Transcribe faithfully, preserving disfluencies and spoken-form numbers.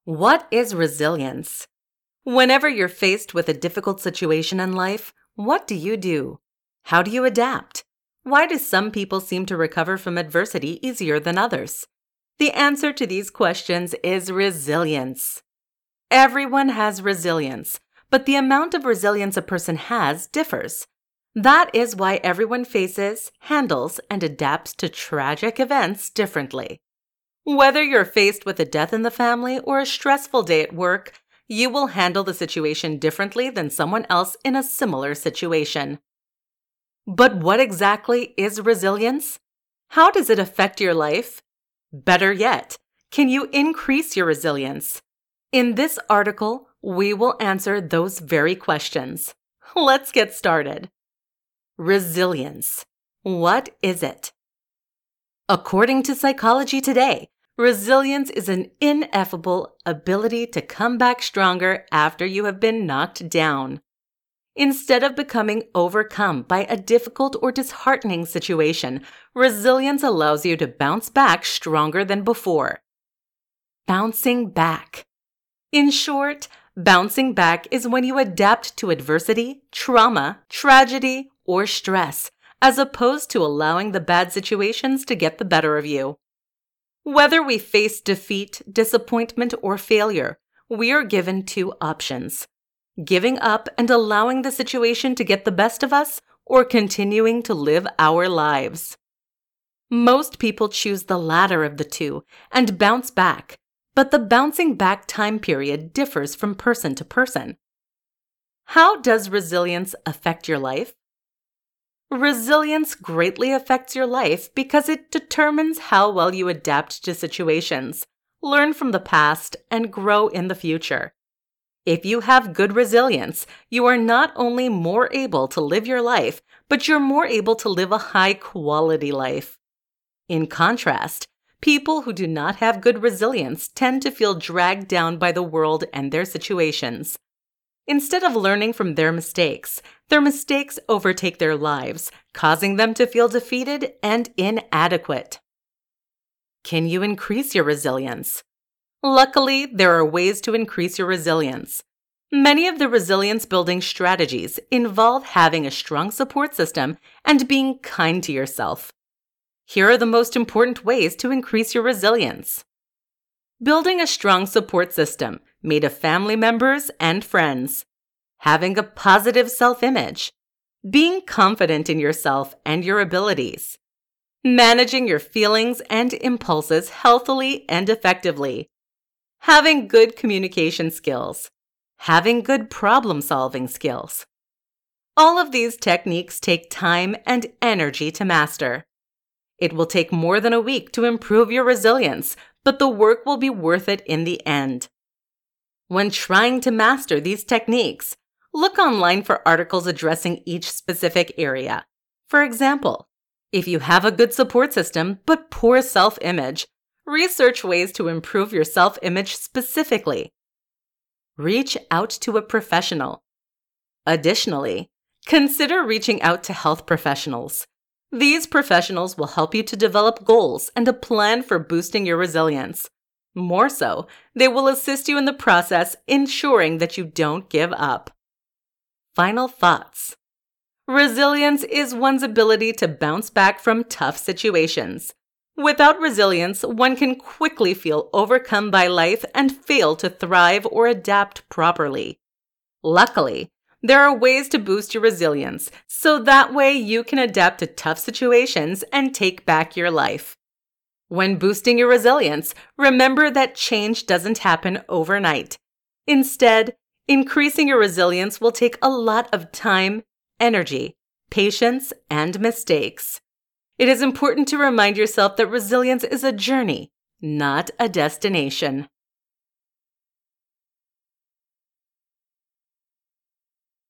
What is resilience? Whenever you're faced with a difficult situation in life, what do you do? How do you adapt? Why do some people seem to recover from adversity easier than others? The answer to these questions is resilience. Everyone has resilience, but the amount of resilience a person has differs. That is why everyone faces, handles, and adapts to tragic events differently. Whether you're faced with a death in the family or a stressful day at work, you will handle the situation differently than someone else in a similar situation. But what exactly is resilience? How does it affect your life? Better yet, can you increase your resilience? In this article, we will answer those very questions. Let's get started. Resilience. What is it? According to Psychology Today, resilience is an ineffable ability to come back stronger after you have been knocked down. Instead of becoming overcome by a difficult or disheartening situation, resilience allows you to bounce back stronger than before. Bouncing back. In short, bouncing back is when you adapt to adversity, trauma, tragedy, or stress, as opposed to allowing the bad situations to get the better of you. Whether we face defeat, disappointment, or failure, we are given two options: giving up and allowing the situation to get the best of us, or continuing to live our lives. Most people choose the latter of the two and bounce back, but the bouncing back time period differs from person to person. How does resilience affect your life? Resilience greatly affects your life because it determines how well you adapt to situations, learn from the past, and grow in the future. If you have good resilience, you are not only more able to live your life, but you're more able to live a high-quality life. In contrast, people who do not have good resilience tend to feel dragged down by the world and their situations. Instead of learning from their mistakes, their mistakes overtake their lives, causing them to feel defeated and inadequate. Can you increase your resilience? Luckily, there are ways to increase your resilience. Many of the resilience-building strategies involve having a strong support system and being kind to yourself. Here are the most important ways to increase your resilience. Building a strong support system made of family members and friends. Having a positive self-image. Being confident in yourself and your abilities. Managing your feelings and impulses healthily and effectively. Having good communication skills. Having good problem-solving skills. All of these techniques take time and energy to master. It will take more than a week to improve your resilience, but the work will be worth it in the end. When trying to master these techniques, look online for articles addressing each specific area. For example, if you have a good support system but poor self-image, research ways to improve your self-image specifically. Reach out to a professional. Additionally, consider reaching out to health professionals. These professionals will help you to develop goals and a plan for boosting your resilience. More so, they will assist you in the process, ensuring that you don't give up. Final thoughts. Resilience is one's ability to bounce back from tough situations. Without resilience, one can quickly feel overcome by life and fail to thrive or adapt properly. Luckily, there are ways to boost your resilience, so that way you can adapt to tough situations and take back your life. When boosting your resilience, remember that change doesn't happen overnight. Instead, increasing your resilience will take a lot of time, energy, patience, and mistakes. It is important to remind yourself that resilience is a journey, not a destination.